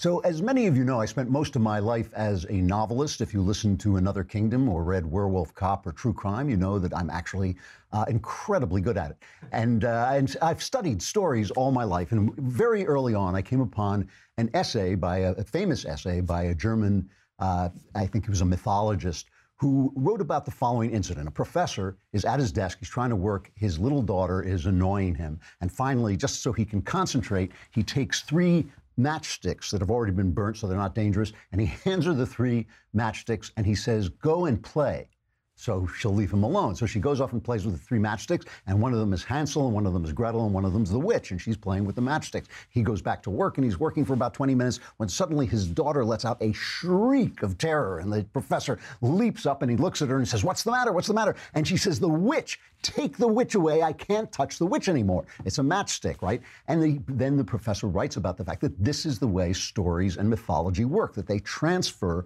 So, as many of you know, I spent most of my life as a novelist. If you listened to Another Kingdom or read Werewolf Cop or True Crime, you know that I'm actually incredibly good at it. And I've studied stories all my life. And very early on, I came upon an essay by a famous essay by a German, I think he was a mythologist, who wrote about the following incident. A professor is at his desk, he's trying to work, his little daughter is annoying him. And finally, just so he can concentrate, he takes 3 matchsticks that have already been burnt so they're not dangerous, and he hands her the 3 matchsticks and he says, "Go and play." So she'll leave him alone. So she goes off and plays with the 3 matchsticks, and one of them is Hansel, and one of them is Gretel, and one of them's the witch, and she's playing with the matchsticks. He goes back to work, and he's working for about 20 minutes when suddenly his daughter lets out a shriek of terror, and the professor leaps up and he looks at her and says, "What's the matter? What's the matter?" And she says, "The witch! Take the witch away. I can't touch the witch anymore." It's a matchstick, right? And then the professor writes about the fact that this is the way stories and mythology work, that they transfer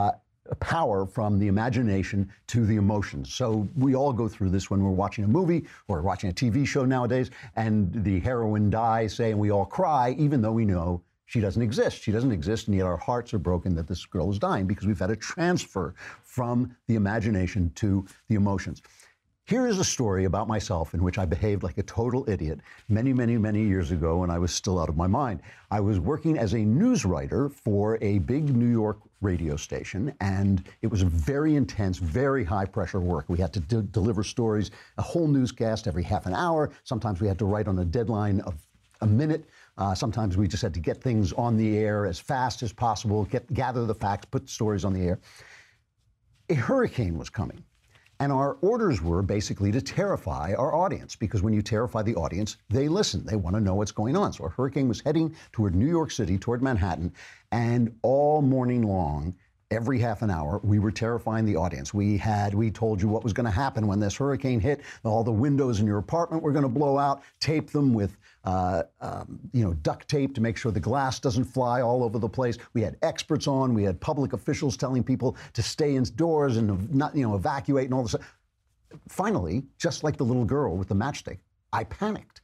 power from the imagination to the emotions. So we all go through this when we're watching a movie or watching a TV show nowadays, and the heroine dies, say, and we all cry, even though we know she doesn't exist. She doesn't exist, and yet our hearts are broken that this girl is dying because we've had a transfer from the imagination to the emotions. Here is a story about myself in which I behaved like a total idiot many, many, many years ago when I was still out of my mind. I was working as a news writer for a big New York radio station, and it was a very intense, very high-pressure work. We had to deliver stories, a whole newscast every half an hour. Sometimes we had to write on a deadline of a minute. Sometimes we just had to get things on the air as fast as possible, gather the facts, put stories on the air. A hurricane was coming. And our orders were basically to terrify our audience, because when you terrify the audience, they listen. They want to know what's going on. So a hurricane was heading toward New York City, toward Manhattan, and all morning long, every half an hour, we were terrifying the audience. We told you what was going to happen when this hurricane hit. All the windows in your apartment were going to blow out. Tape them with duct tape to make sure the glass doesn't fly all over the place. We had experts on. We had public officials telling people to stay indoors and not, evacuate and all this. Finally, just like the little girl with the matchstick, I panicked.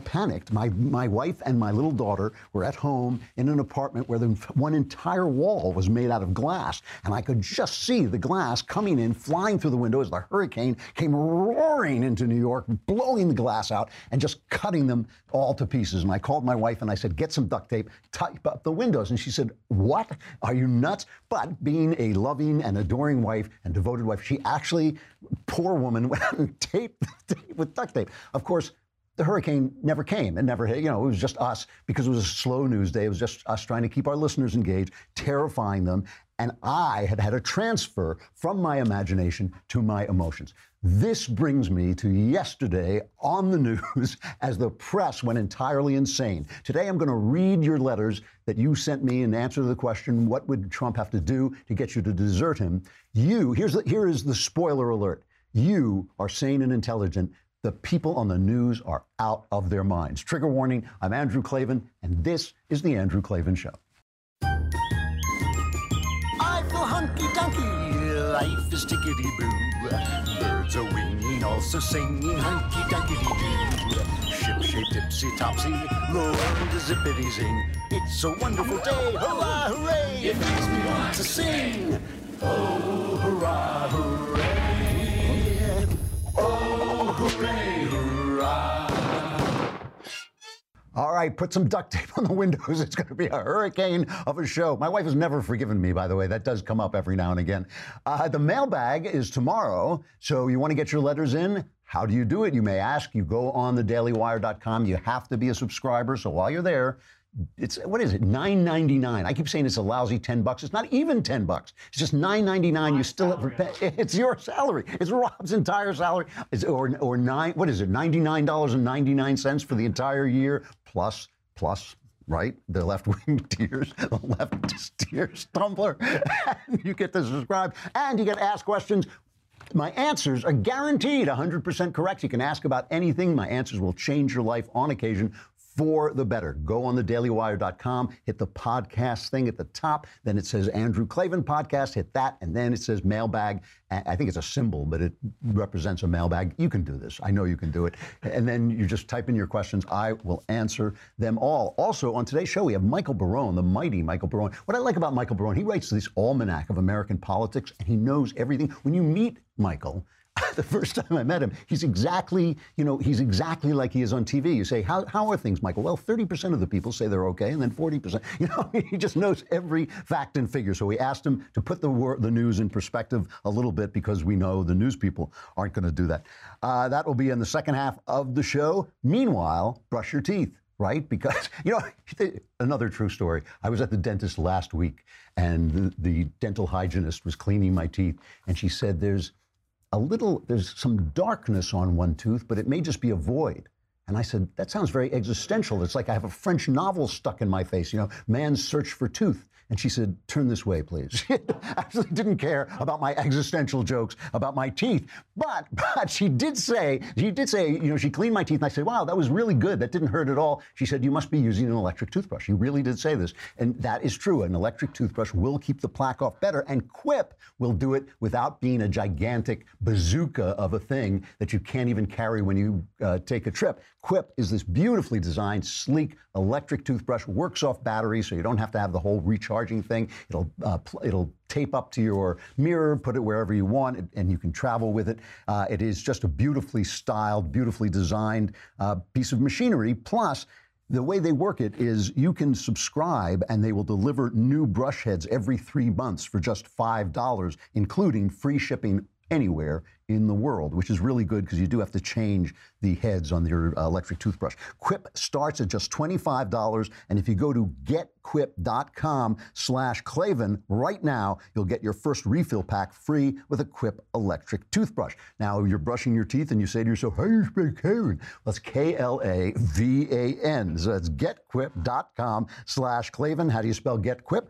My wife and my little daughter were at home in an apartment where one entire wall was made out of glass. And I could just see the glass coming in, flying through the window as the hurricane came roaring into New York, blowing the glass out and just cutting them all to pieces. And I called my wife and I said, "Get some duct tape, tape up the windows." And she said, "What? Are you nuts?" But being a loving and adoring wife and devoted wife, she actually, poor woman, went out and taped the tape with duct tape. Of course, the hurricane never came. It never hit. It was just us, because it was a slow news day. It was just us trying to keep our listeners engaged, terrifying them. And I had a transfer from my imagination to my emotions. This brings me to yesterday on the news as the press went entirely insane. Today, I'm going to read your letters that you sent me and answer the question, what would Trump have to do to get you to desert him? Here is the spoiler alert. You are sane and intelligent. The people on the news are out of their minds. Trigger warning, I'm Andrew Klavan, and this is The Andrew Klavan Show. I feel hunky-dunky, life is tickety-boo. Birds are winging, also singing hunky-dunky-doo. Ship-shaped, tipsy-topsy, the world is zippity-zing. It's a wonderful day, hurrah, hooray! It makes me want to sing. Oh, hurrah, hooray! Oh, hooray, hurrah! All right, put some duct tape on the windows. It's going to be a hurricane of a show. My wife has never forgiven me, by the way. That does come up every now and again. The mailbag is tomorrow, so you want to get your letters in? How do you do it, you may ask? You go on thedailywire.com. You have to be a subscriber, so while you're there, what is it, $9.99. I keep saying it's a lousy $10. It's not even $10. It's just $9.99. You still have to pay. It's your salary. It's Rob's entire salary. What is it, $99.99 for the entire year, plus, right? The left-wing tears, the leftist tears tumbler. You get to subscribe, and you get to ask questions. My answers are guaranteed 100% correct. You can ask about anything. My answers will change your life on occasion for the better. Go on thedailywire.com, hit the podcast thing at the top. Then it says Andrew Klavan Podcast. Hit that. And then it says mailbag. I think it's a symbol, but it represents a mailbag. You can do this. I know you can do it. And then you just type in your questions. I will answer them all. Also, on today's show, we have Michael Barone, the mighty Michael Barone. What I like about Michael Barone, he writes this almanac of American politics, and he knows everything. When you meet Michael, the first time I met him, he's exactly like he is on TV. You say, how are things, Michael? Well, 30% of the people say they're okay, and then 40%. He just knows every fact and figure. So we asked him to put the news in perspective a little bit, because we know the news people aren't going to do that. That will be in the second half of the show. Meanwhile, brush your teeth. Right? Because, another true story. I was at the dentist last week, and the dental hygienist was cleaning my teeth, and she said, there's some darkness on one tooth, but it may just be a void. And I said, that sounds very existential. It's like I have a French novel stuck in my face, Man's Search for Tooth. And she said, turn this way, please. She actually didn't care about my existential jokes about my teeth. But she did say, she cleaned my teeth. And I said, wow, that was really good. That didn't hurt at all. She said, you must be using an electric toothbrush. She really did say this. And that is true. An electric toothbrush will keep the plaque off better. And Quip will do it without being a gigantic bazooka of a thing that you can't even carry when you take a trip. Quip is this beautifully designed, sleek electric toothbrush, works off batteries, so you don't have to have the whole recharging thing. It'll tape up to your mirror, put it wherever you want, and you can travel with it. It is just a beautifully styled, beautifully designed piece of machinery. Plus, the way they work it is you can subscribe, and they will deliver new brush heads every 3 months for just $5, including free shipping anywhere in the world, which is really good because you do have to change the heads on your electric toothbrush. Quip starts at just $25, and if you go to getquip.com/Klavan right now, you'll get your first refill pack free with a Quip electric toothbrush. Now, you're brushing your teeth and you say to yourself, how do you spell Klavan? Well, that's Klavan. So that's getquip.com/Klavan. How do you spell GetQuip?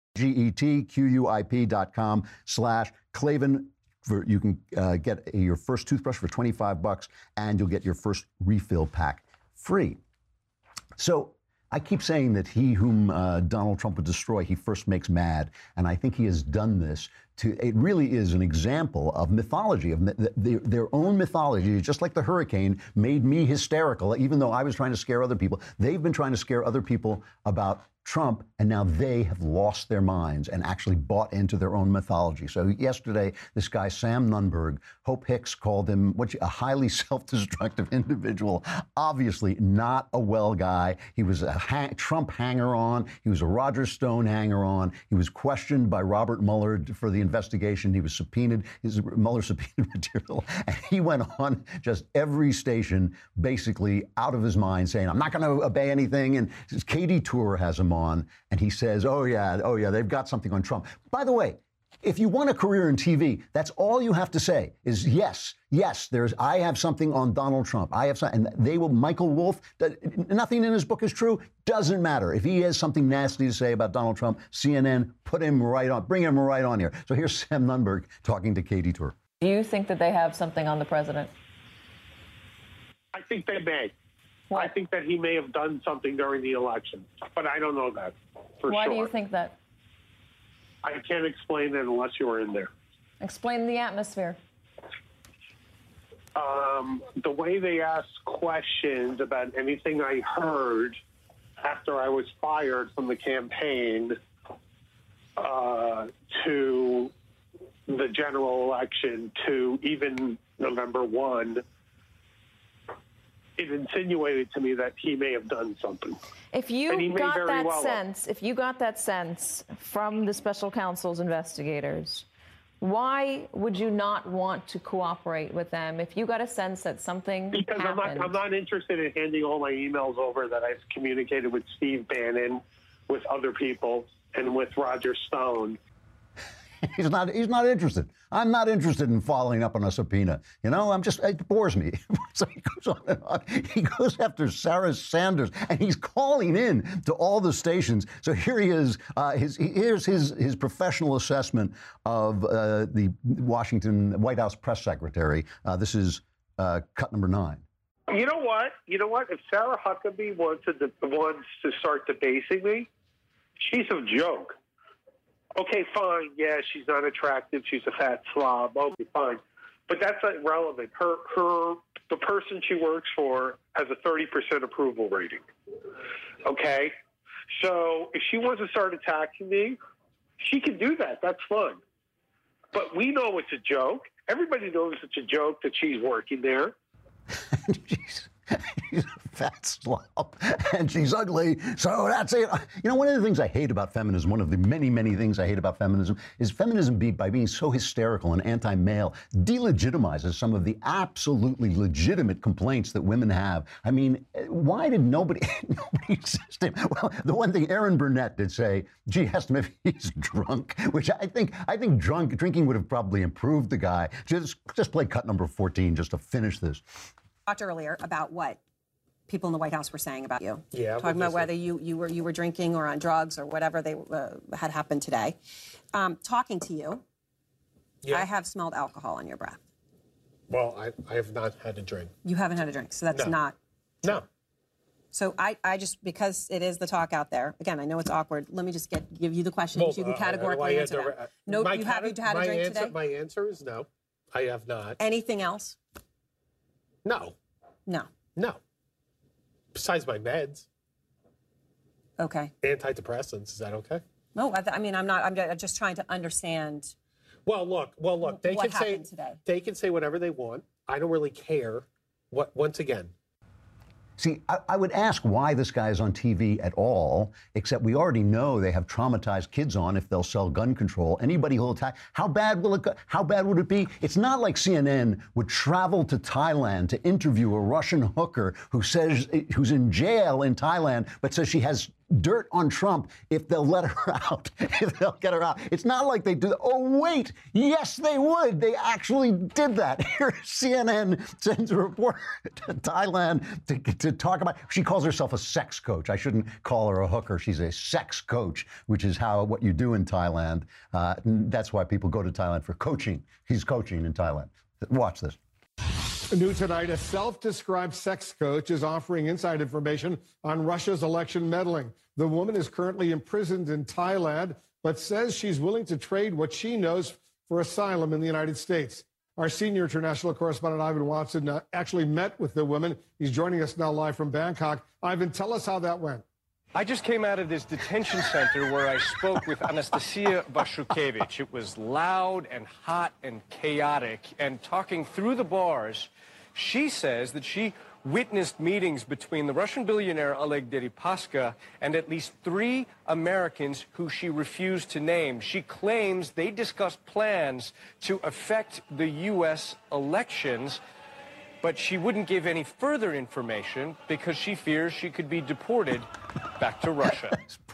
GetQuip.com/Klavan. You can get your first toothbrush for $25, and you'll get your first refill pack free. So I keep saying that he whom Donald Trump would destroy, he first makes mad. And I think he has done this. It really is an example of mythology, of their own mythology. Just like the hurricane made me hysterical, even though I was trying to scare other people. They've been trying to scare other people about Trump, and now they have lost their minds and actually bought into their own mythology. So yesterday, this guy, Sam Nunberg, Hope Hicks called him a highly self-destructive individual, obviously not a well guy. He was a Trump hanger-on. He was a Roger Stone hanger-on. He was questioned by Robert Mueller for the investigation. He was subpoenaed, Mueller subpoenaed material, and he went on just every station basically out of his mind saying, I'm not going to obey anything. And Katie Tour has him on, and he says, oh yeah, they've got something on Trump. By the way, if you want a career in TV, that's all you have to say is yes, I have something on Donald Trump. I have something, and they will, Michael Wolff, nothing in his book is true, doesn't matter. If he has something nasty to say about Donald Trump, CNN, put him right on, bring him right on here. So here's Sam Nunberg talking to Katie Tour. Do you think that they have something on the president? I think they may. What? I think that he may have done something during the election, but I don't know that for Why sure. do you think that? I can't explain it unless you're in there. Explain the atmosphere. The way they ask questions about anything I heard after I was fired from the campaign to the general election to even November 1, it insinuated to me that he may have done something. If you got that sense from the special counsel's investigators, why would you not want to cooperate with them if you got a sense that something happened? I'm not interested in handing all my emails over that I've communicated with Steve Bannon, with other people, and with Roger Stone. He's not interested. I'm not interested in following up on a subpoena. It bores me. So he goes on and on. He goes after Sarah Sanders, and he's calling in to all the stations. So here he is. Here's his professional assessment of the Washington White House press secretary. This is cut number 9. You know what? If Sarah Huckabee wants to start debasing me, she's a joke. Okay, fine. Yeah, she's not attractive. She's a fat slob. Okay, fine. But that's irrelevant. The person she works for has a 30% approval rating. Okay? So if she wants to start attacking me, she can do that. That's fine. But we know it's a joke. Everybody knows it's a joke that she's working there. she's a fat slob, and she's ugly, so that's it. You know, one of the things I hate about feminism, one of the many, many things I hate about feminism, is feminism by being so hysterical and anti-male, delegitimizes some of the absolutely legitimate complaints that women have. I mean, why did nobody assist him? Well, the one thing Aaron Burnett did say, gee, asked him if he's drunk, which I think drinking would have probably improved the guy. Just play cut number 14 just to finish this. Talked earlier about what people in the White House were saying about you. Yeah. Talking about whether you were drinking or on drugs or whatever they had happened today. Talking to you, yeah. I have smelled alcohol on your breath. Well, I have not had a drink. You haven't had a drink, so that's not true. No. So I just, because it is the talk out there, again, I know it's awkward, let me just give you the questions. You can categorically answer them. No, you haven't had a drink today? My answer is no, I have not. Anything else? No. No. No. Besides my meds. Okay. Antidepressants, is that okay? No, I mean, I'm just trying to understand. Well, look, they what can say happened today. They can say whatever they want. I don't really care. Once again. See, I would ask why this guy is on TV at all, except we already know they have traumatized kids on if they'll sell gun control. Anybody who'll attack, how bad would it be? It's not like CNN would travel to Thailand to interview a Russian hooker who's in jail in Thailand, but says she has dirt on Trump if they'll let her out, if they'll get her out. It's not like they do that. Oh, wait, yes, they would. They actually did that. Here, CNN sends a reporter to Thailand to talk about, she calls herself a sex coach. I shouldn't call her a hooker. She's a sex coach, which is what you do in Thailand. That's why people go to Thailand for coaching. He's coaching in Thailand. Watch this. New tonight, a self-described sex coach is offering inside information on Russia's election meddling. The woman is currently imprisoned in Thailand, but says she's willing to trade what she knows for asylum in the United States. Our senior international correspondent, Ivan Watson, actually met with the woman. He's joining us now live from Bangkok. Ivan, tell us how that went. I just came out of this detention center where I spoke with Anastasia Vashukevich. It was loud and hot and chaotic, and talking through the bars, she says that she witnessed meetings between the Russian billionaire Oleg Deripaska and at least 3 Americans who she refused to name. She claims they discussed plans to affect the U.S. elections, but she wouldn't give any further information because she fears she could be deported back to Russia.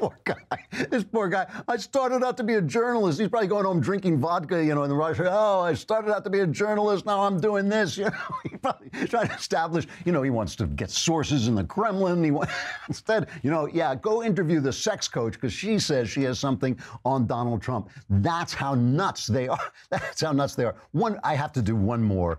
This poor guy. I started out to be a journalist. He's probably going home drinking vodka, in Russia. Oh, I started out to be a journalist. Now I'm doing this. He's probably trying to establish, he wants to get sources in the Kremlin. Instead, go interview the sex coach because she says she has something on Donald Trump. That's how nuts they are. That's how nuts they are. I have to do one more.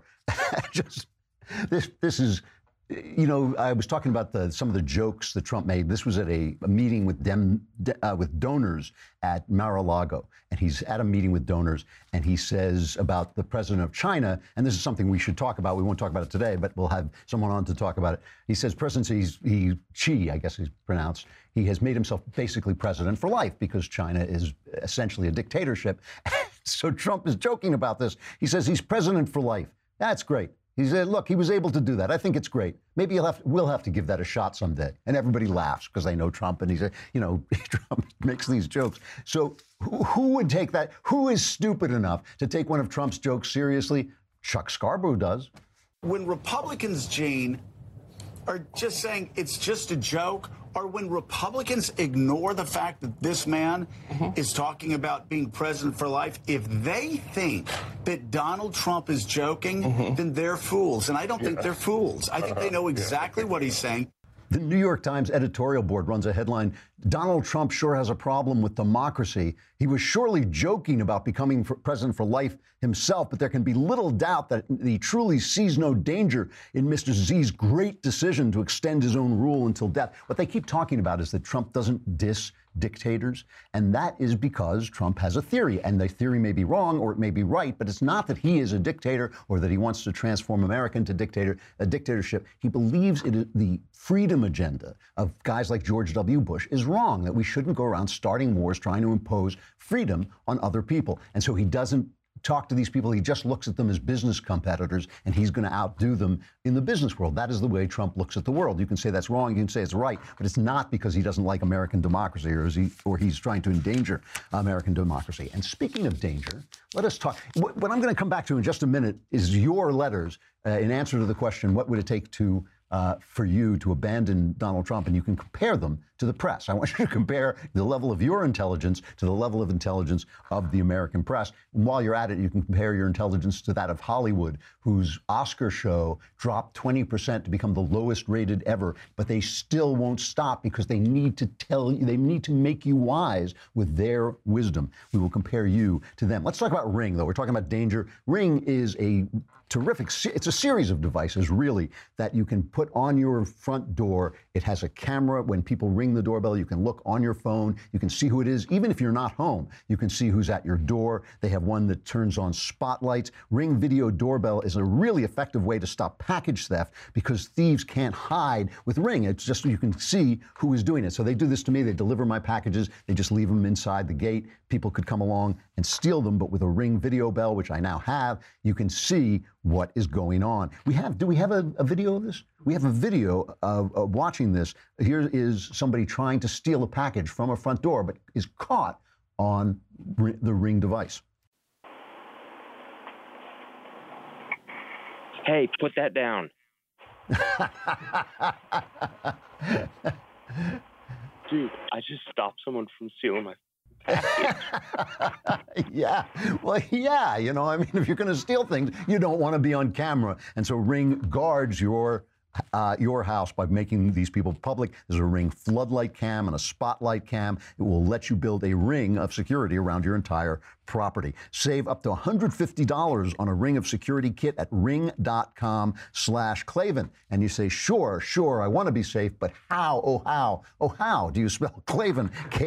This is, I was talking about some of the jokes that Trump made. This was at a meeting with donors at Mar-a-Lago, and he's at a meeting with donors, and he says about the president of China, and this is something we should talk about. We won't talk about it today, but we'll have someone on to talk about it. He says Xi, I guess he's pronounced, he has made himself basically president for life because China is essentially a dictatorship. So Trump is joking about this. He says he's president for life. That's great. He said, look, he was able to do that. I think it's great. Maybe we'll have to give that a shot someday. And everybody laughs because they know Trump, and he said, Trump makes these jokes. So who would take that? Who is stupid enough to take one of Trump's jokes seriously? Chuck Scarborough does. When Republicans, Gene, are just saying it's just a joke, or when Republicans ignore the fact that this man is talking about being president for life, if they think that Donald Trump is joking, then they're fools. And I don't think they're fools. I think they know exactly what he's saying. The New York Times editorial board runs a headline, Donald Trump sure has a problem with democracy. He was surely joking about becoming president for life himself, but there can be little doubt that he truly sees no danger in Mr. Xi's great decision to extend his own rule until death. What they keep talking about is that Trump doesn't diss dictators, and that is because Trump has a theory, and the theory may be wrong or it may be right, but it's not that he is a dictator or that he wants to transform America into a dictatorship. He believes the freedom agenda of guys like George W. Bush is wrong, that we shouldn't go around starting wars trying to impose freedom on other people. And so he doesn't talk to these people. He just looks at them as business competitors, and he's going to outdo them in the business world. That is the way Trump looks at the world. You can say that's wrong, you can say it's right, but it's not because he doesn't like American democracy or he's trying to endanger American democracy. And speaking of danger, let us talk. What I'm going to come back to in just a minute is your letters in answer to the question, what would it take for you to abandon Donald Trump? And you can compare them to the press. I want you to compare the level of your intelligence to the level of intelligence of the American press. And while you're at it, you can compare your intelligence to that of Hollywood, whose Oscar show dropped 20% to become the lowest rated ever, but they still won't stop because they need to tell you, they need to make you wise with their wisdom. We will compare you to them. Let's talk about Ring, though. We're talking about danger. Ring is a terrific, it's a series of devices, really, that you can put on your front door. It has a camera. When people ring the doorbell, you can look on your phone. You can see who it is. Even if you're not home, you can see who's at your door. They have one that turns on spotlights. Ring Video Doorbell is a really effective way to stop package theft because thieves can't hide with Ring. It's just you can see who is doing it. So they do this to me. They deliver my packages. They just leave them inside the gate. People could come along and steal them, but with a Ring Video Bell, which I now have, you can see what is going on. Do we have a video of this? We have a video of watching this. Here is somebody trying to steal a package from a front door, but is caught on the Ring device. Hey, put that down. Dude, I just stopped someone from stealing my Yeah, well, yeah, you know, I mean, if you're going to steal things, you don't want to be on camera. And so Ring guards your house by making these people public. There's a Ring floodlight cam and a spotlight cam. It will let you build a ring of security around your entire property. Save up to $150 on a Ring of Security kit at ring.com/Klavan. And you say, sure, I want to be safe, but how? How do you spell Klavan?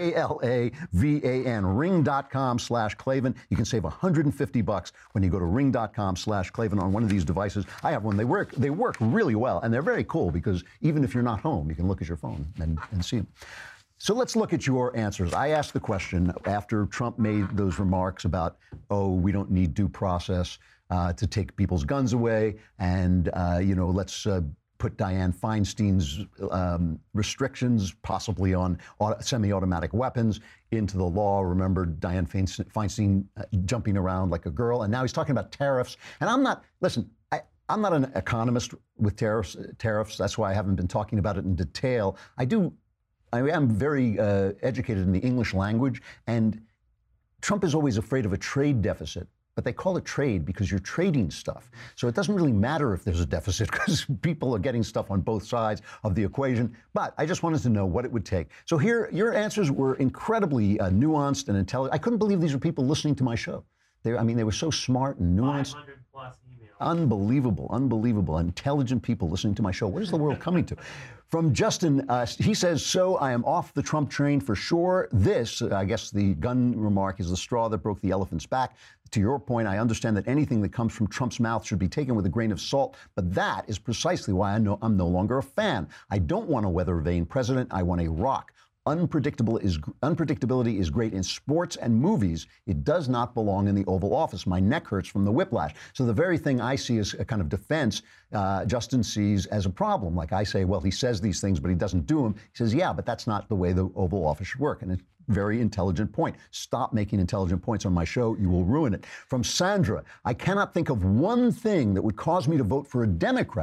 Klavan. Ring.com/Klavan. You can save $150 when you go to ring.com/Klavan on one of these devices. I have one. They work really well, and they're very cool because even if you're not home, you can look at your phone and see them. So let's look at your answers. I asked the question after Trump made those remarks about, we don't need due process to take people's guns away, and let's put Dianne Feinstein's restrictions, possibly on semi-automatic weapons, into the law. Remember Dianne Feinstein jumping around like a girl, and now he's talking about tariffs. And I'm not an economist with tariffs. That's why I haven't been talking about it in detail. I am very educated in the English language, and Trump is always afraid of a trade deficit, but they call it trade because you're trading stuff. So it doesn't really matter if there's a deficit because people are getting stuff on both sides of the equation. But I just wanted to know what it would take. So here, your answers were incredibly nuanced and intelligent. I couldn't believe these were people listening to my show. They were so smart and nuanced. 500 plus emails. Unbelievable, intelligent people listening to my show. What is the world coming to? From Justin, he says, so I am off the Trump train for sure. This, I guess the gun remark, is the straw that broke the elephant's back. To your point, I understand that anything that comes from Trump's mouth should be taken with a grain of salt, but that is precisely why I'm no longer a fan. I don't want a weather-vane president. I want a rock. Unpredictability is great in sports and movies. It does not belong in the Oval Office. My neck hurts from the whiplash. So the very thing I see as a kind of defense, Justin sees as a problem. Like I say, well, he says these things, but he doesn't do them. He says, yeah, but that's not the way the Oval Office should work. And it's a very intelligent point. Stop making intelligent points on my show. You will ruin it. From Sandra, I cannot think of one thing that would cause me to vote for a Democrat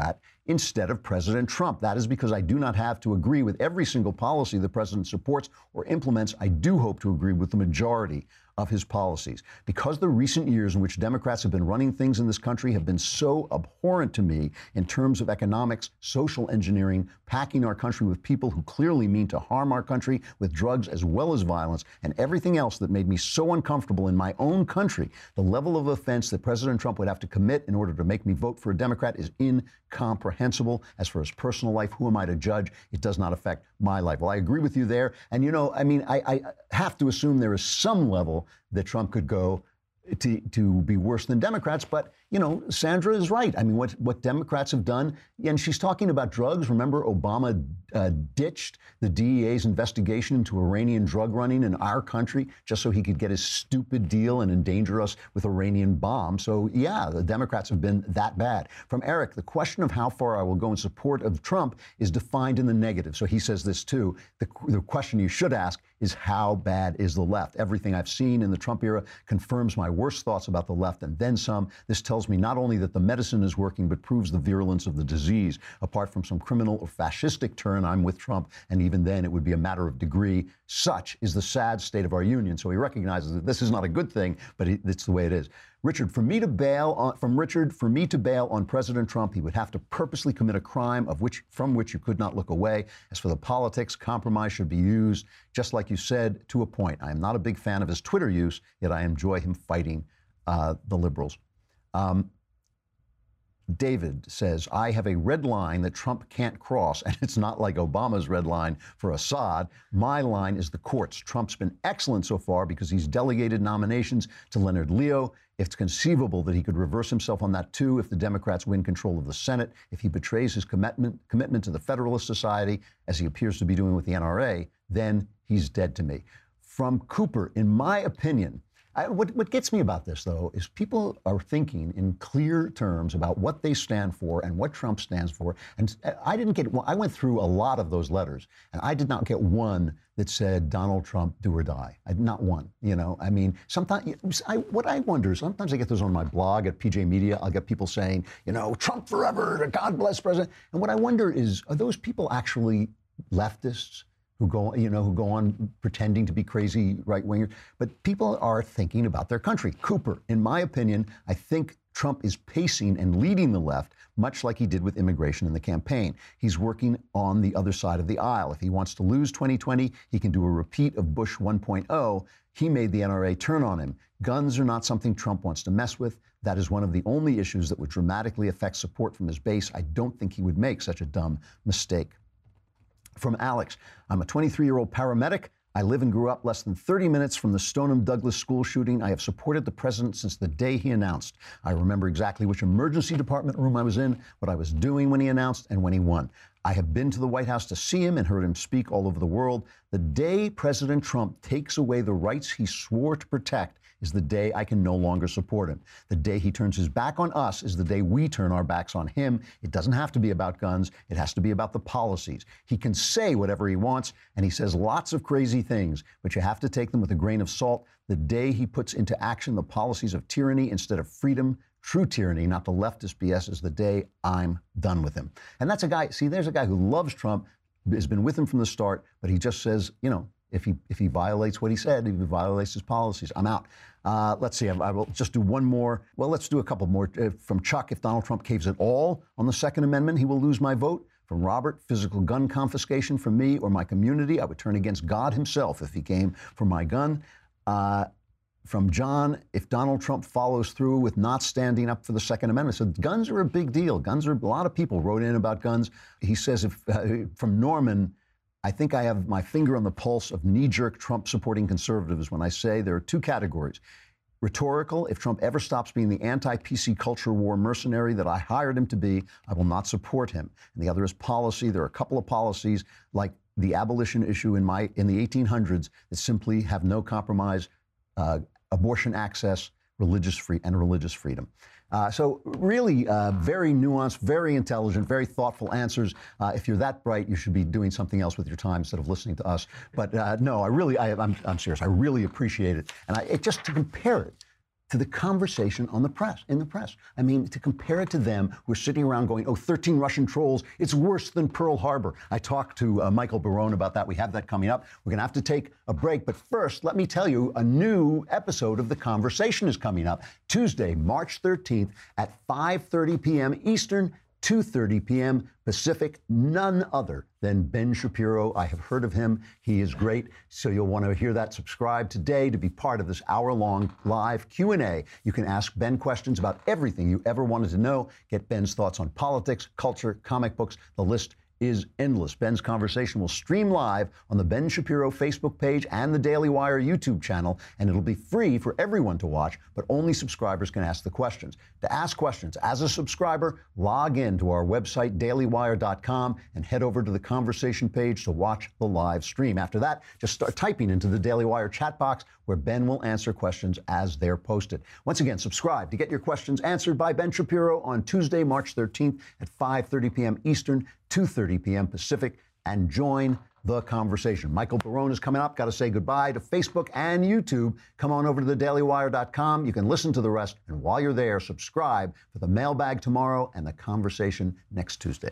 instead of President Trump. That is because I do not have to agree with every single policy the president supports or implements. I do hope to agree with the majority of his policies. Because the recent years in which Democrats have been running things in this country have been so abhorrent to me in terms of economics, social engineering, packing our country with people who clearly mean to harm our country with drugs as well as violence, and everything else that made me so uncomfortable in my own country, the level of offense that President Trump would have to commit in order to make me vote for a Democrat is incomprehensible. As for his personal life, who am I to judge? It does not affect my life. Well, I agree with you there. And, I have to assume there is some level that Trump could go to be worse than Democrats. But, Sandra is right. I mean, what Democrats have done, and she's talking about drugs. Remember, Obama ditched the DEA's investigation into Iranian drug running in our country just so he could get his stupid deal and endanger us with Iranian bombs. So, yeah, the Democrats have been that bad. From Eric, the question of how far I will go in support of Trump is defined in the negative. So he says this, too. The question you should ask is how bad is the left? Everything I've seen in the Trump era confirms my worst thoughts about the left and then some. This tells me not only that the medicine is working, but proves the virulence of the disease. Apart from some criminal or fascistic turn, I'm with Trump, and even then it would be a matter of degree. Such is the sad state of our union. So he recognizes that this is not a good thing, but it's the way it is. Richard, for me to bail on President Trump, he would have to purposely commit a crime from which you could not look away. As for the politics, compromise should be used, just like you said, to a point. I am not a big fan of his Twitter use, yet I enjoy him fighting the liberals. David says, I have a red line that Trump can't cross, and it's not like Obama's red line for Assad. My line is the courts. Trump's been excellent so far because he's delegated nominations to Leonard Leo. It's conceivable that he could reverse himself on that, too, if the Democrats win control of the Senate. If he betrays his commitment to the Federalist Society, as he appears to be doing with the NRA, then he's dead to me. From Cooper, in my opinion, what gets me about this, though, is people are thinking in clear terms about what they stand for and what Trump stands for. And I went through a lot of those letters, and I did not get one that said Donald Trump, do or die. Not one, I mean, sometimes, what I wonder, sometimes I get those on my blog at PJ Media. I'll get people saying, Trump forever, God bless President. And what I wonder is, are those people actually leftists? Who go on pretending to be crazy right-wingers, but people are thinking about their country. Cooper, in my opinion, I think Trump is pacing and leading the left, much like he did with immigration in the campaign. He's working on the other side of the aisle. If he wants to lose 2020, he can do a repeat of Bush 1.0. He made the NRA turn on him. Guns are not something Trump wants to mess with. That is one of the only issues that would dramatically affect support from his base. I don't think he would make such a dumb mistake. From Alex, I'm a 23-year-old paramedic. I live and grew up less than 30 minutes from the Stoneham Douglas school shooting. I have supported the president since the day he announced. I remember exactly which emergency department room I was in, what I was doing when he announced, and when he won. I have been to the White House to see him and heard him speak all over the world. The day President Trump takes away the rights he swore to protect is the day I can no longer support him. The day he turns his back on us is the day we turn our backs on him. It doesn't have to be about guns. It has to be about the policies. He can say whatever he wants, and he says lots of crazy things, but you have to take them with a grain of salt. The day he puts into action the policies of tyranny instead of freedom, true tyranny, not the leftist BS, is the day I'm done with him. And that's a guy, there's a guy who loves Trump, has been with him from the start, but he just says, if he violates what he said, if he violates his policies, I'm out. Let's see, I will just do one more. Well, let's do a couple more. From Chuck, if Donald Trump caves at all on the Second Amendment, he will lose my vote. From Robert, physical gun confiscation from me or my community. I would turn against God himself if he came for my gun. From John, if Donald Trump follows through with not standing up for the Second Amendment. So guns are a big deal. A lot of people wrote in about guns. He says, from Norman, I think I have my finger on the pulse of knee-jerk Trump-supporting conservatives when I say there are two categories. Rhetorical, if Trump ever stops being the anti-PC culture war mercenary that I hired him to be, I will not support him. And the other is policy. There are a couple of policies, like the abolition issue in the 1800s, that simply have no compromise, abortion access, religious freedom. So really very nuanced, very intelligent, very thoughtful answers. If you're that bright, you should be doing something else with your time instead of listening to us. But no, I'm serious. I really appreciate it. And just to compare it to the conversation in the press. I mean, to compare it to them, we're sitting around going, oh, 13 Russian trolls, it's worse than Pearl Harbor. I talked to Michael Barone about that. We have that coming up. We're going to have to take a break. But first, let me tell you, a new episode of The Conversation is coming up Tuesday, March 13th at 5:30 p.m. Eastern, 2:30 p.m. Pacific. None other than Ben Shapiro. I have heard of him. He is great. So you'll want to hear that. Subscribe today to be part of this hour-long live Q&A. You can ask Ben questions about everything you ever wanted to know. Get Ben's thoughts on politics, culture, comic books. The list is endless. Ben's Conversation will stream live on the Ben Shapiro Facebook page and the Daily Wire YouTube channel, and it'll be free for everyone to watch, but only subscribers can ask the questions. To ask questions as a subscriber, log in to our website, dailywire.com, and head over to the Conversation page to watch the live stream. After that, just start typing into the Daily Wire chat box where Ben will answer questions as they're posted. Once again, subscribe to get your questions answered by Ben Shapiro on Tuesday, March 13th at 5:30 p.m. Eastern, 2:30 p.m. Pacific, and join the conversation. Michael Barone is coming up. Got to say goodbye to Facebook and YouTube. Come on over to thedailywire.com. You can listen to the rest. And while you're there, subscribe for the mailbag tomorrow and the conversation next Tuesday.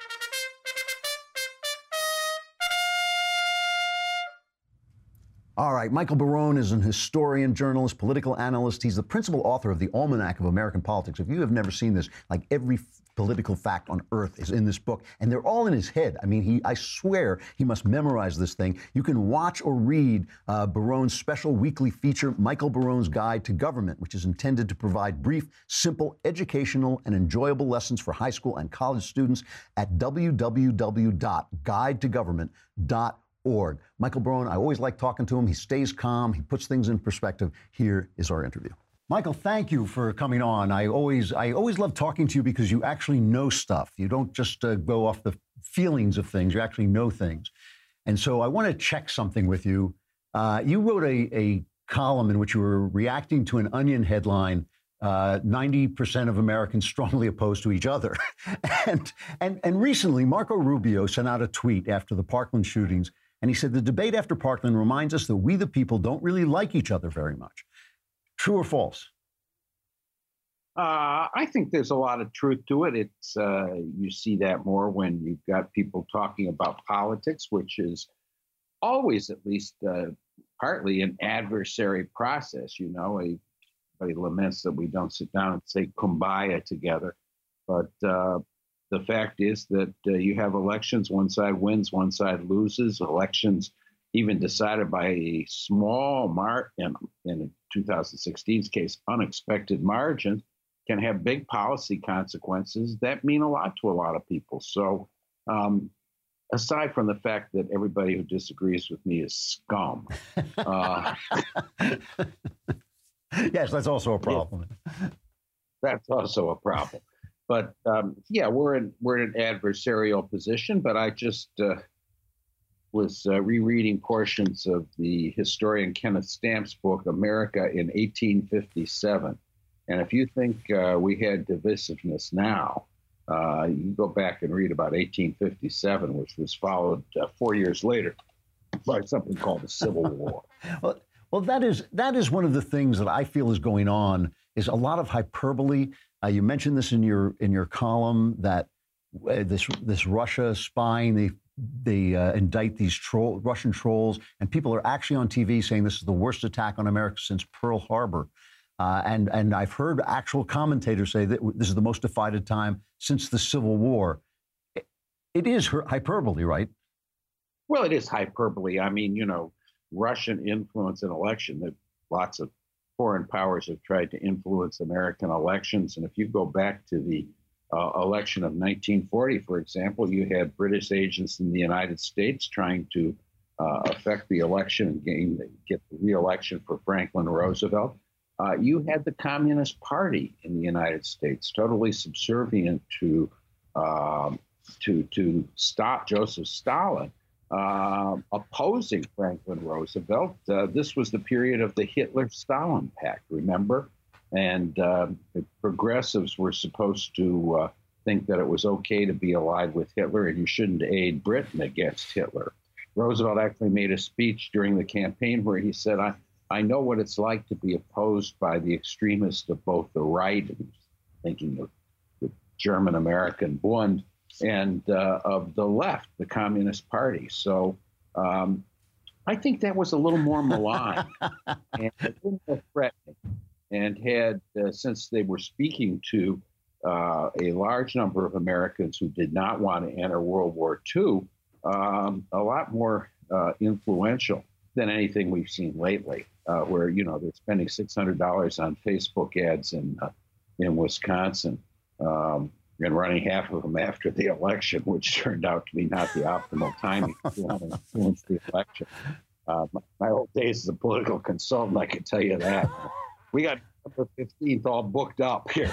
All right, Michael Barone is an historian, journalist, political analyst. He's the principal author of the Almanac of American Politics. If you have never seen this, like every political fact on earth is in this book, and they're all in his head. I mean, I swear he must memorize this thing. You can watch or read Barone's special weekly feature, Michael Barone's Guide to Government, which is intended to provide brief, simple, educational, and enjoyable lessons for high school and college students at www.guidetogovernment.org. Michael Barone, I always like talking to him. He stays calm. He puts things in perspective. Here is our interview. Michael, thank you for coming on. I always love talking to you because you actually know stuff. You don't just go off the feelings of things. You actually know things. And so I want to check something with you. You wrote a column in which you were reacting to an Onion headline, 90% of Americans strongly opposed to each other. and recently, Marco Rubio sent out a tweet after the Parkland shootings, and he said, the debate after Parkland reminds us that we, the people, don't really like each other very much. True or false? I think there's a lot of truth to it. It's you see that more when you've got people talking about politics, which is always at least partly an adversary process. You know, everybody laments that we don't sit down and say kumbaya together. But the fact is that you have elections, one side wins, one side loses. Elections even decided by a small margin, in 2016's case, unexpected margin, can have big policy consequences that mean a lot to a lot of people. So aside from the fact that everybody who disagrees with me is scum. Yes, that's also a problem. Yeah, that's also a problem. But yeah, we're in an adversarial position, but I just was rereading portions of the historian Kenneth Stamp's book, America in 1857. And if you think we had divisiveness now, you can go back and read about 1857, which was followed 4 years later by something called the Civil War. Well, that is one of the things that I feel is going on, is a lot of hyperbole. You mentioned this in your column, that this Russia spying, they indict these Russian trolls, and people are actually on TV saying this is the worst attack on America since Pearl Harbor. And I've heard actual commentators say that this is the most divided time since the Civil War. It is hyperbole, right? Well, it is hyperbole. I mean, you know, Russian influence in election, that lots of foreign powers have tried to influence American elections. And if you go back to the election of 1940, for example, you had British agents in the United States trying to affect the election and get the re-election for Franklin Roosevelt. You had the Communist Party in the United States, totally subservient to stop Joseph Stalin, opposing Franklin Roosevelt. This was the period of the Hitler-Stalin Pact, remember? And the progressives were supposed to think that it was okay to be allied with Hitler and you shouldn't aid Britain against Hitler. Roosevelt actually made a speech during the campaign where he said, I know what it's like to be opposed by the extremists of both the right, thinking of the German-American Bund, and of the left, the Communist Party. So I think that was a little more malign and a little more threatening. And had, since they were speaking to a large number of Americans who did not want to enter World War II, a lot more influential than anything we've seen lately, where, you know, they're spending $600 on Facebook ads in Wisconsin and running half of them after the election, which turned out to be not the optimal timing to influence the election. My old days as a political consultant, I can tell you that. We got November 15th all booked up here.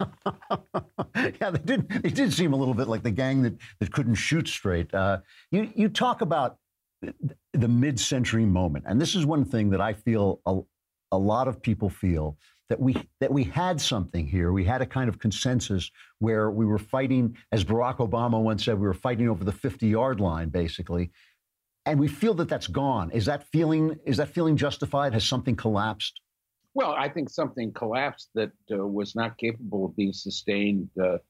Yeah, they did seem a little bit like the gang that couldn't shoot straight. You talk about the mid-century moment, and this is one thing that I feel a lot of people feel, that we had something here. We had a kind of consensus where we were fighting, as Barack Obama once said, we were fighting over the 50-yard line, basically. And we feel that that's gone. Is that feeling justified? Has something collapsed? Well, I think something collapsed that was not capable of being sustained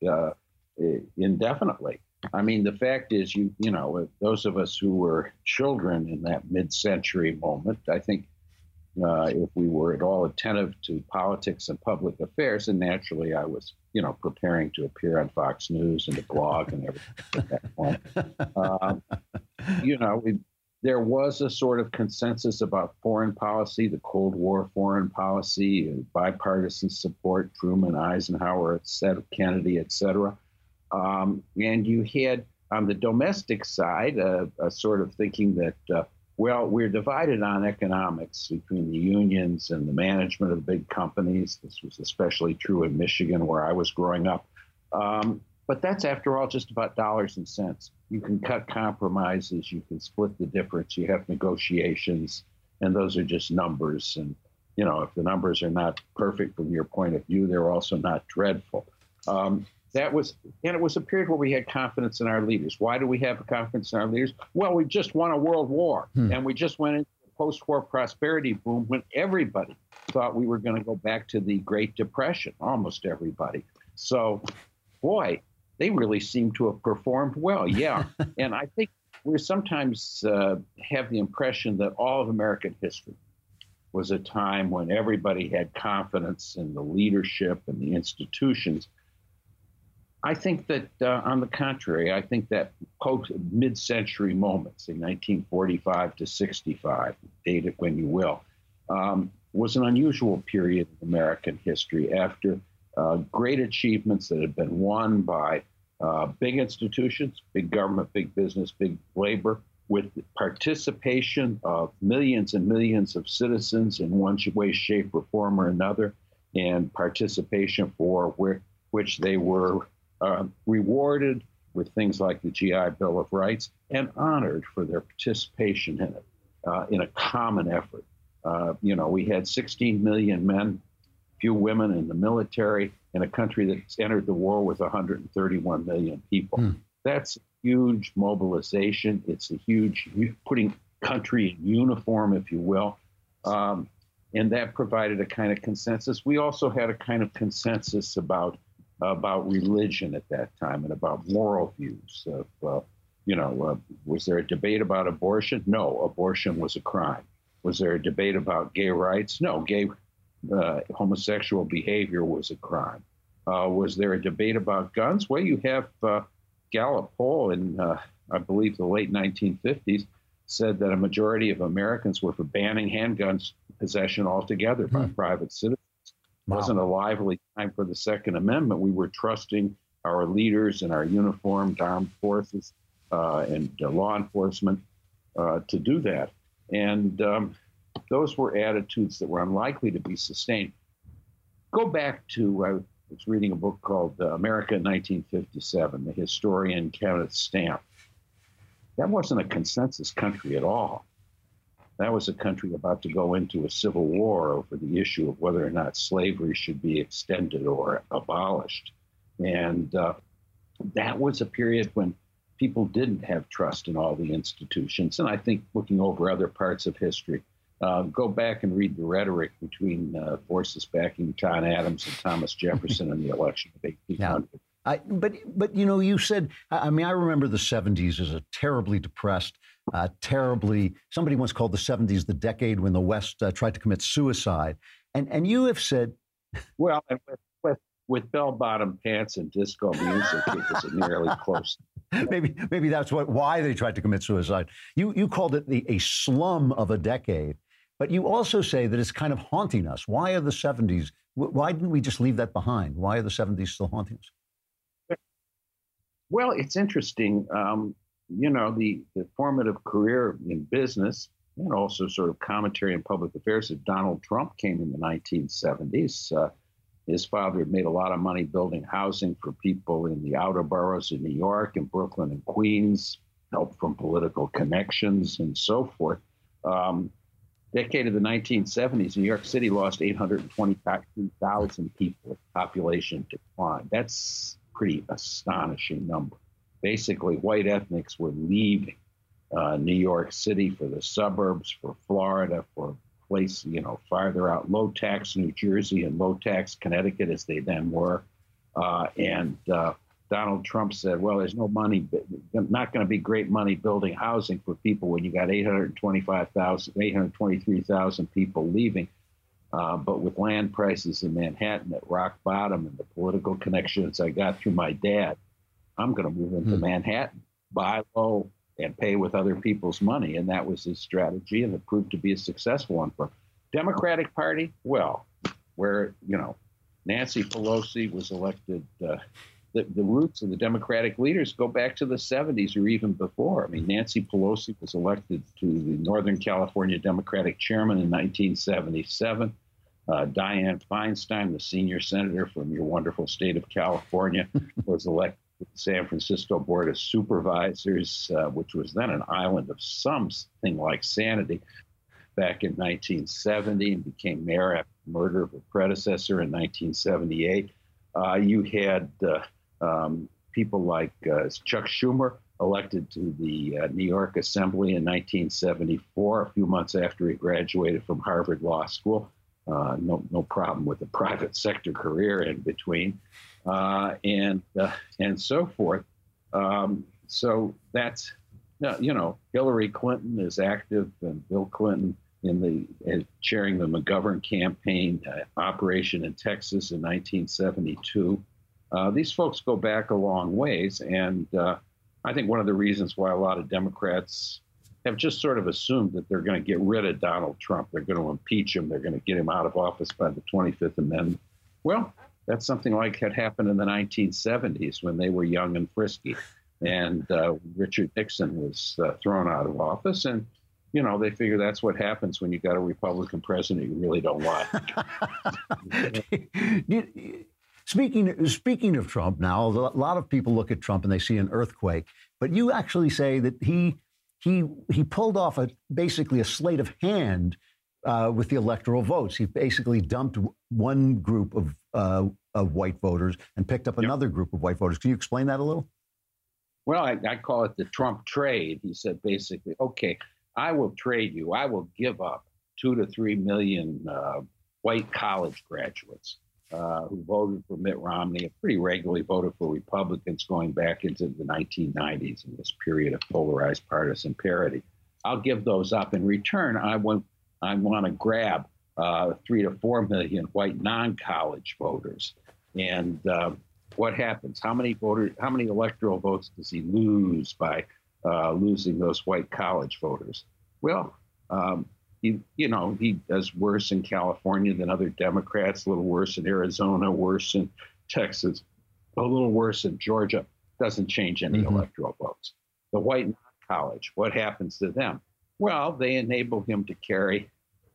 indefinitely. I mean, the fact is, you know, those of us who were children in that mid-century moment, I think if we were at all attentive to politics and public affairs, and naturally I was, you know, preparing to appear on Fox News and to blog and everything at that point, you know, there was a sort of consensus about foreign policy, the Cold War foreign policy, bipartisan support, Truman, Eisenhower, Kennedy, et cetera. And you had, on the domestic side, a sort of thinking that, well, we're divided on economics between the unions and the management of the big companies. This was especially true in Michigan, where I was growing up. But that's, after all, just about dollars and cents. You can cut compromises. You can split the difference. You have negotiations, and those are just numbers. And, you know, if the numbers are not perfect from your point of view, they're also not dreadful. It was a period where we had confidence in our leaders. Why do we have confidence in our leaders? Well, we just won a world war, and we just went into a post-war prosperity boom when everybody thought we were going to go back to the Great Depression, almost everybody. So, boy, they really seem to have performed well, yeah. And I think we sometimes have the impression that all of American history was a time when everybody had confidence in the leadership and the institutions. I think that, on the contrary, I think that mid-century moments, in 1945 to 65, date it when you will, was an unusual period in American history after great achievements that had been won by big institutions, big government, big business, big labor, with participation of millions and millions of citizens in one way, shape, or form or another, and participation for which they were rewarded with things like the GI Bill of Rights and honored for their participation in it, in a common effort. You know, we had 16 million men, few women in the military, in a country that's entered the war with 131 million people. That's a huge mobilization. It's a huge putting country in uniform, if you will. And that provided a kind of consensus. We also had a kind of consensus about religion at that time and about moral views. Was there a debate about abortion? No, abortion was a crime. Was there a debate about gay rights? No, homosexual behavior was a crime. Was there a debate about guns? Well, you have Gallup poll in, I believe, the late 1950s said that a majority of Americans were for banning handguns possession altogether by private citizens. Wow. It wasn't a lively time for the Second Amendment. We were trusting our leaders and our uniformed armed forces and law enforcement to do that. And those were attitudes that were unlikely to be sustained. Go back to, I was reading a book called America in 1957, the historian Kenneth Stamp. That wasn't a consensus country at all. That was a country about to go into a civil war over the issue of whether or not slavery should be extended or abolished. And that was a period when people didn't have trust in all the institutions. And I think looking over other parts of history, Go back and read the rhetoric between forces backing John Adams and Thomas Jefferson in the election of 1800. Yeah. But you know, you said, I mean, I remember the 70s as a terribly depressed, somebody once called the 70s the decade when the West tried to commit suicide. And you have said... Well, with bell-bottom pants and disco music, it was nearly close. Maybe that's why they tried to commit suicide. You called it a slum of a decade. But you also say that it's kind of haunting us. Why are the 70s, why didn't we just leave that behind? Why are the 70s still haunting us? Well, it's interesting. You know, the formative career in business and also sort of commentary in public affairs of Donald Trump came in the 1970s. His father had made a lot of money building housing for people in the outer boroughs of New York and Brooklyn and Queens, help from political connections and so forth. Decade of the 1970s, New York City lost 822,000 people. Population decline. That's a pretty astonishing number. Basically, white ethnics were leaving New York City for the suburbs, for Florida, for place, you know, farther out, low tax New Jersey and low tax Connecticut, as they then were. And Donald Trump said, well, there's no money, not going to be great money building housing for people when you got 823,000 people leaving. But with land prices in Manhattan at rock bottom and the political connections I got through my dad, I'm going to move into Manhattan, buy low, and pay with other people's money. And that was his strategy, and it proved to be a successful one for Democratic Party. Well, where, you know, Nancy Pelosi was elected, the roots of the Democratic leaders go back to the 70s or even before. I mean, Nancy Pelosi was elected to the Northern California Democratic chairman in 1977. Dianne Feinstein, the senior senator from your wonderful state of California, was elected to the San Francisco Board of Supervisors, which was then an island of something like sanity, back in 1970, and became mayor after the murder of her predecessor in 1978. You had people like Chuck Schumer, elected to the New York Assembly in 1974, a few months after he graduated from Harvard Law School. No problem with a private sector career in between, and so forth. So that's, you know, Hillary Clinton is active, and Bill Clinton chairing the McGovern campaign operation in Texas in 1972. These folks go back a long ways, and I think one of the reasons why a lot of Democrats have just sort of assumed that they're going to get rid of Donald Trump, they're going to impeach him, they're going to get him out of office by the 25th Amendment. Well, that's something like had happened in the 1970s when they were young and frisky, and Richard Nixon was thrown out of office, and you know, they figure that's what happens when you got a Republican president you really don't like. Speaking of Trump now, a lot of people look at Trump and they see an earthquake, but you actually say that he pulled off basically a sleight of hand with the electoral votes. He basically dumped one group of white voters and picked up another group of white voters. Can you explain that a little? Well, I call it the Trump trade. He said basically, okay, I will trade you. I will give up 2 to 3 million white college graduates who voted for Mitt Romney and pretty regularly voted for Republicans going back into the 1990s in this period of polarized partisan parity. I'll give those up. In return, I want to grab 3 to 4 million white non-college voters. And what happens? How many electoral votes does he lose by losing those white college voters? Well, he does worse in California than other Democrats, a little worse in Arizona, worse in Texas, a little worse in Georgia. Doesn't change any electoral votes. The white non-college, what happens to them? Well, they enable him to carry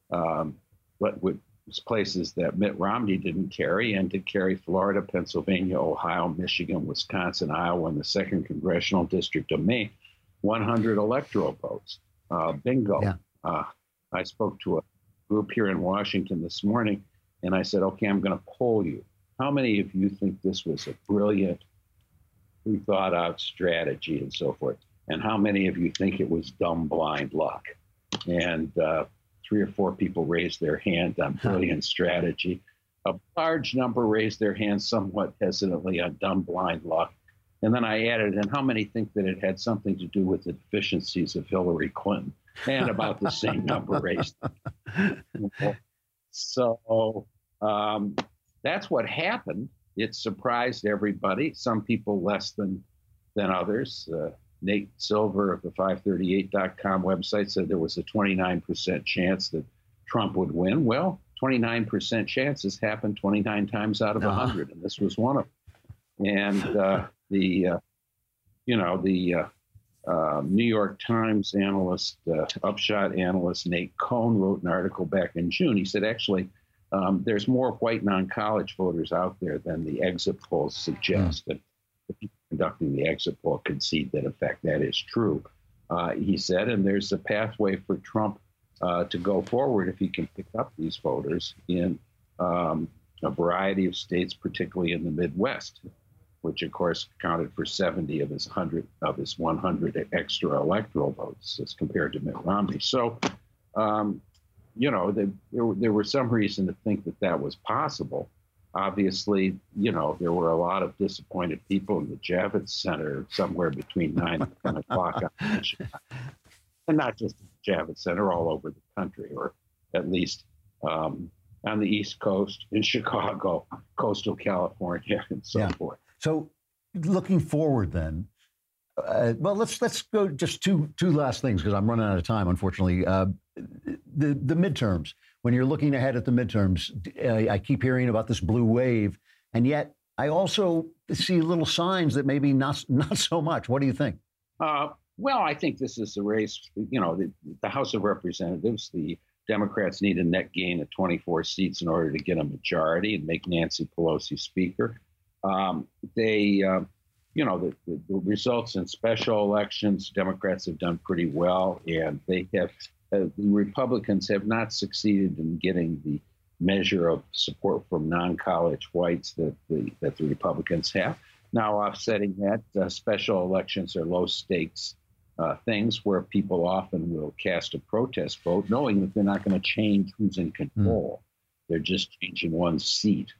places that Mitt Romney didn't carry, and to carry Florida, Pennsylvania, Ohio, Michigan, Wisconsin, Iowa, and the 2nd Congressional District of Maine, 100 electoral votes. Bingo. Yeah. I spoke to a group here in Washington this morning, and I said, okay, I'm going to poll you. How many of you think this was a brilliant, thought out strategy and so forth? And how many of you think it was dumb, blind luck? And 3 or 4 people raised their hand on brilliant strategy. A large number raised their hands somewhat hesitantly on dumb blind luck. And then I added, and how many think that it had something to do with the deficiencies of Hillary Clinton? And about the same number raised. So that's what happened. It surprised everybody, some people less than others. Nate Silver of the 538.com website said there was a 29% chance that Trump would win. Well, 29% chances happen 29 times out of 100, and this was one of them. And the New York Times analyst, upshot analyst Nate Cohn wrote an article back in June. He said, actually, there's more white non-college voters out there than the exit polls suggest. That the people conducting the exit poll concede that, in fact, that is true. He said, and there's a pathway for Trump to go forward if he can pick up these voters in a variety of states, particularly in the Midwest, which, of course, accounted for 70 of his 100 extra electoral votes as compared to Mitt Romney. So, there were some reason to think that was possible. Obviously, there were a lot of disappointed people in the Javits Center somewhere between 9 and 10 o'clock. And not just the Javits Center, all over the country, or at least on the East Coast, in Chicago, coastal California, and so forth. So looking forward then, well, let's go just two last things because I'm running out of time, unfortunately. The midterms, when you're looking ahead at the midterms, I keep hearing about this blue wave, and yet I also see little signs that maybe not so much. What do you think? Well, I think this is a race. The House of Representatives, the Democrats need a net gain of 24 seats in order to get a majority and make Nancy Pelosi Speaker. The results in special elections, Democrats have done pretty well, and they have. The Republicans have not succeeded in getting the measure of support from non-college whites that the Republicans have. Now, offsetting that, special elections are low-stakes things where people often will cast a protest vote, knowing that they're not going to change who's in control. They're just changing one seat.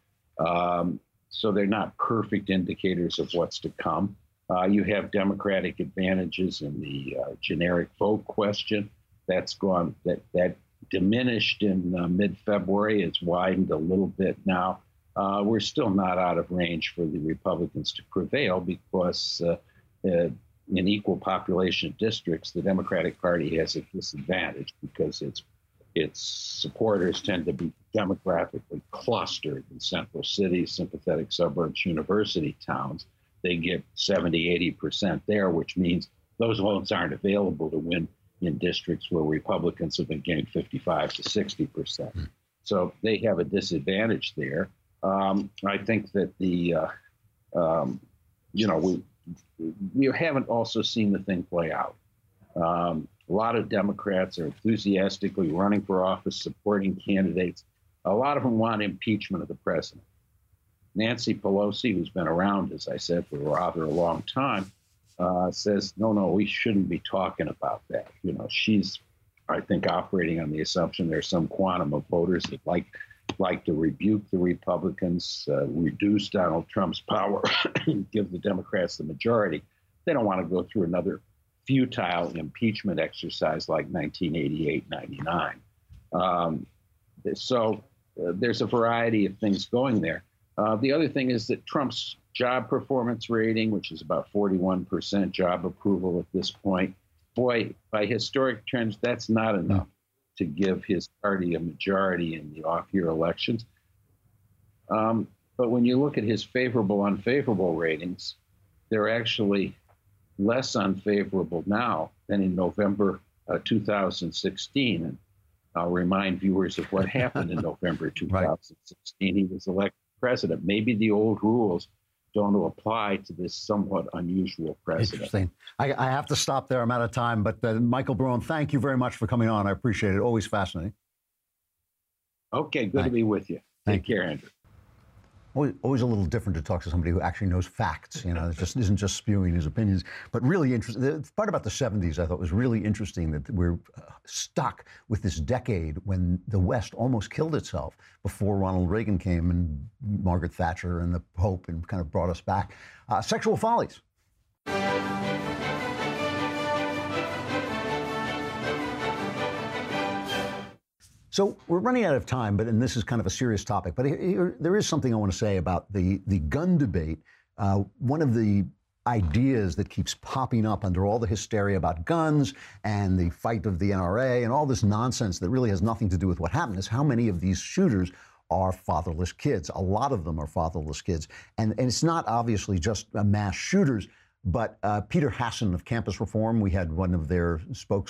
So they're not perfect indicators of what's to come. You have Democratic advantages in the generic vote question. That's gone. That diminished in mid-February. It's widened a little bit now. We're still not out of range for the Republicans to prevail because in equal population districts, the Democratic Party has a disadvantage because its supporters tend to be demographically clustered in central cities, sympathetic suburbs, university towns. They get 70, 80% there, which means those votes aren't available to win in districts where Republicans have been getting 55 to 60%. So they have a disadvantage there. I think that we haven't also seen the thing play out. A lot of Democrats are enthusiastically running for office, supporting candidates. A lot of them want impeachment of the president. Nancy Pelosi, who's been around, as I said, for rather a long time, says, no, we shouldn't be talking about that. She's, I think, operating on the assumption there's some quantum of voters that like to rebuke the Republicans, reduce Donald Trump's power, and give the Democrats the majority. They don't want to go through another futile impeachment exercise like 1988-99. So there's a variety of things going there. The other thing is that Trump's job performance rating, which is about 41% job approval at this point, boy, by historic terms, that's not enough to give his party a majority in the off-year elections. But when you look at his favorable, unfavorable ratings, they're actually less unfavorable now than in November 2016. And I'll remind viewers of what happened in November 2016. He was elected president. Maybe the old rules don't apply to this somewhat unusual president. Interesting. I have to stop there. I'm out of time. But Michael Barone, thank you very much for coming on. I appreciate it. Always fascinating. Okay, good to be with you. Take care, Andrew. Always a little different to talk to somebody who actually knows facts. You know, it just isn't just spewing his opinions. But really interesting. The part about the 70s I thought was really interesting, that we're stuck with this decade when the West almost killed itself before Ronald Reagan came and Margaret Thatcher and the Pope and kind of brought us back. Sexual follies. So we're running out of time, and this is kind of a serious topic, but there is something I want to say about the gun debate. One of the ideas that keeps popping up under all the hysteria about guns and the fight of the NRA and all this nonsense that really has nothing to do with what happened is how many of these shooters are fatherless kids. A lot of them are fatherless kids. And it's not obviously just mass shooters. But Peter Hasson of Campus Reform, we had one of their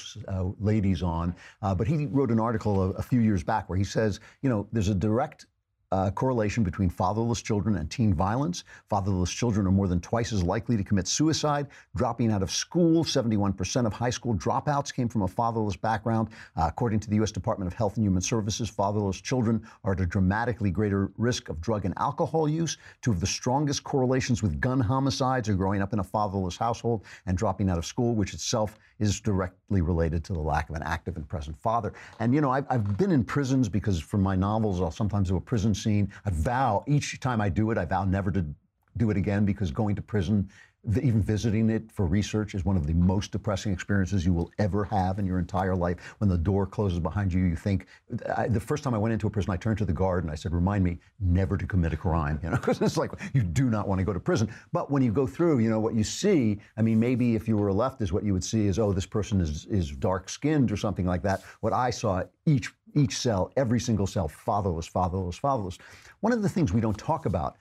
ladies on, but he wrote an article a few years back where he says, you know, there's a direct correlation between fatherless children and teen violence. Fatherless children are more than twice as likely to commit suicide. Dropping out of school, 71% of high school dropouts came from a fatherless background. According to the U.S. Department of Health and Human Services, fatherless children are at a dramatically greater risk of drug and alcohol use. Two of the strongest correlations with gun homicides are growing up in a fatherless household and dropping out of school, which itself is directly related to the lack of an active and present father. And, you know, I've been in prisons because for my novels, I'll sometimes do a prison scene. I vow, each time I do it, I vow never to do it again, because going to prison, even visiting it for research, is one of the most depressing experiences you will ever have in your entire life. When the door closes behind you, you think, the first time I went into a prison, I turned to the guard and I said, remind me never to commit a crime, you know, because it's like, you do not want to go to prison. But when you go through, you know, what you see, I mean, maybe if you were a leftist, what you would see is, oh, this person is dark-skinned or something like that. What I saw, each cell, every single cell, fatherless, fatherless, fatherless. One of the things we don't talk about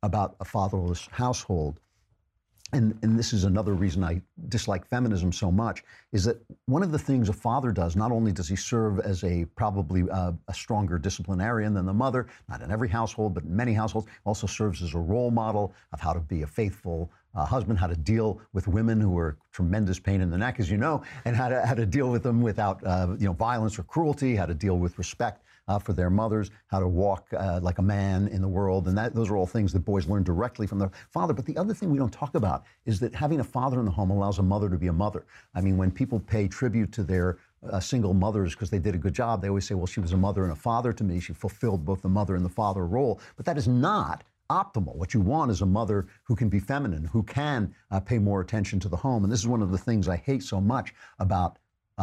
a fatherless household, and this is another reason I dislike feminism so much, is that one of the things a father does, not only does he serve as probably a stronger disciplinarian than the mother, not in every household, but in many households, also serves as a role model of how to be a faithful husband, how to deal with women who are tremendous pain in the neck, as you know, and how to deal with them without violence or cruelty, how to deal with respect for their mothers, how to walk like a man in the world. And those are all things that boys learn directly from their father. But the other thing we don't talk about is that having a father in the home allows a mother to be a mother. I mean, when people pay tribute to their single mothers because they did a good job, they always say, well, she was a mother and a father to me. She fulfilled both the mother and the father role. But that is not optimal. What you want is a mother who can be feminine, who can pay more attention to the home. And this is one of the things I hate so much about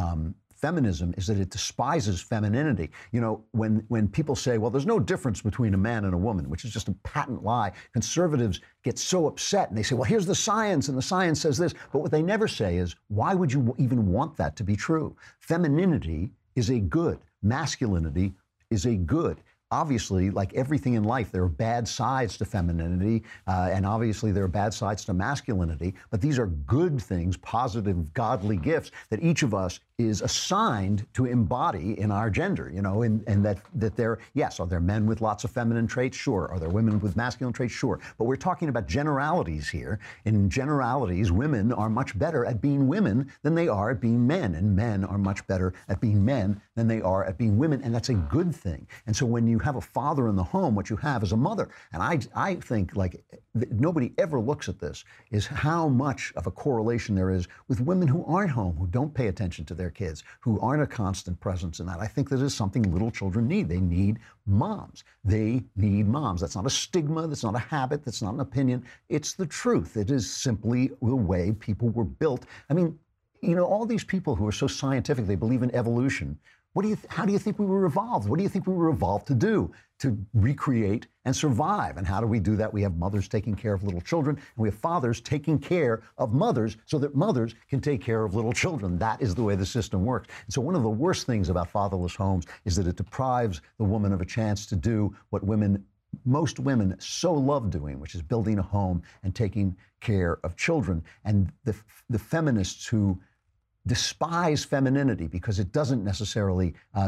feminism, is that it despises femininity. You know, when people say, well, there's no difference between a man and a woman, which is just a patent lie, conservatives get so upset and they say, well, here's the science, and the science says this. But what they never say is, why would you even want that to be true? Femininity is a good. Masculinity is a good. Obviously, like everything in life, there are bad sides to femininity, and obviously there are bad sides to masculinity, but these are good things, positive, godly gifts that each of us is assigned to embody in our gender, you know, and that there, yes, are there men with lots of feminine traits? Sure. Are there women with masculine traits? Sure. But we're talking about generalities here. In generalities, women are much better at being women than they are at being men, and men are much better at being men than they are at being women, and that's a good thing. And so when you have a father in the home, what you have is a mother. And I think, like, nobody ever looks at this, is how much of a correlation there is with women who aren't home, who don't pay attention to their kids, who aren't a constant presence in that. I think that is something little children need. They need moms. They need moms. That's not a stigma. That's not a habit. That's not an opinion. It's the truth. It is simply the way people were built. I mean, you know, all these people who are so scientific, they believe in evolution. How do you think we were evolved? What do you think we were evolved to do? To recreate and survive. And how do we do that? We have mothers taking care of little children, and we have fathers taking care of mothers so that mothers can take care of little children. That is the way the system works. And so one of the worst things about fatherless homes is that it deprives the woman of a chance to do what most women so love doing, which is building a home and taking care of children. And the feminists who despise femininity because it doesn't necessarily get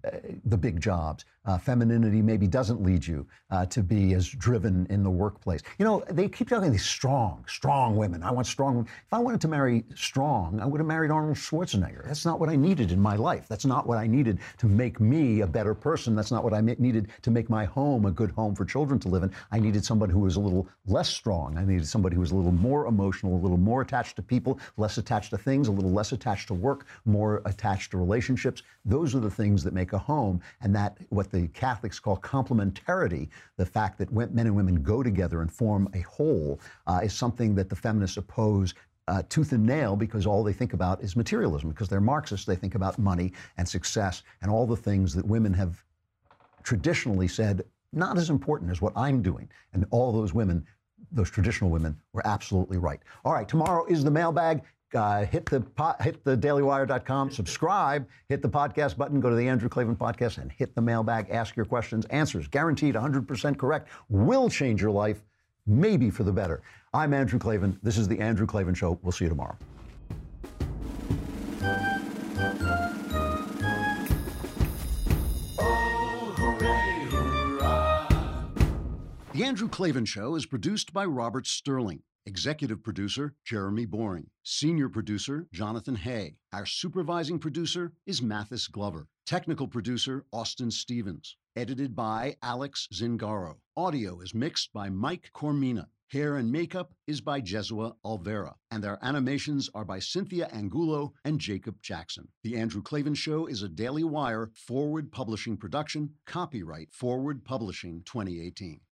the big jobs. Femininity maybe doesn't lead you to be as driven in the workplace. You know, they keep talking these strong women. I want strong women. If I wanted to marry strong, I would have married Arnold Schwarzenegger. That's not what I needed in my life. That's not what I needed to make me a better person. That's not what I needed to make my home a good home for children to live in. I needed somebody who was a little less strong. I needed somebody who was a little more emotional, a little more attached to people, less attached to things, a little less attached to work, more attached to relationships. Those are the things that make a home, and that what the Catholics call complementarity, the fact that men and women go together and form a whole, is something that the feminists oppose tooth and nail, because all they think about is materialism. Because they're Marxists, they think about money and success and all the things that women have traditionally said not as important as what I'm doing. And all those women, those traditional women, were absolutely right. All right, tomorrow is the mailbag. Hit the dailywire.com, subscribe, hit the podcast button, go to the Andrew Klavan podcast, and hit the mailbag. Ask your questions. Answers guaranteed 100% correct. Will change your life, maybe for the better. I'm Andrew Klavan. This is the Andrew Klavan Show. We'll see you tomorrow. The Andrew Klavan Show is produced by Robert Sterling. Executive producer, Jeremy Boring. Senior producer, Jonathan Hay. Our supervising producer is Mathis Glover. Technical producer, Austin Stevens. Edited by Alex Zingaro. Audio is mixed by Mike Cormina. Hair and makeup is by Jesua Alvera. And our animations are by Cynthia Angulo and Jacob Jackson. The Andrew Klavan Show is a Daily Wire Forward Publishing production. Copyright Forward Publishing 2018.